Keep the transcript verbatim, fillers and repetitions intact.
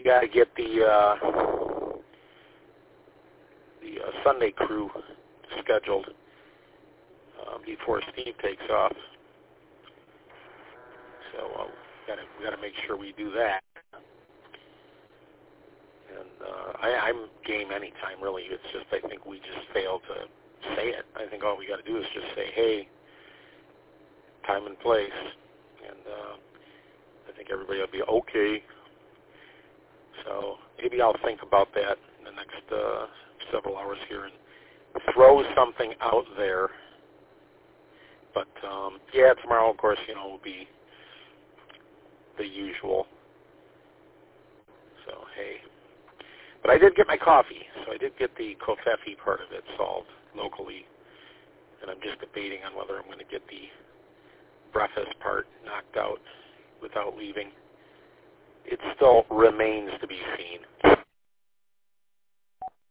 got to get the uh, the uh, Sunday crew scheduled uh, before Steve takes off. So uh, we got to we got to make sure we do that. And uh, I, I'm game anytime, really. It's just I think we just fail to say it. I think all we got to do is just say, hey, time and place, and uh, I think everybody will be okay. So maybe I'll think about that in the next uh, several hours here and throw something out there. But um, yeah, tomorrow, of course, you know, will be the usual. So hey, but I did get my coffee, so I did get the Covfefe part of it solved locally, and I'm just debating on whether I'm going to get the breakfast part knocked out without leaving. It still remains to be seen.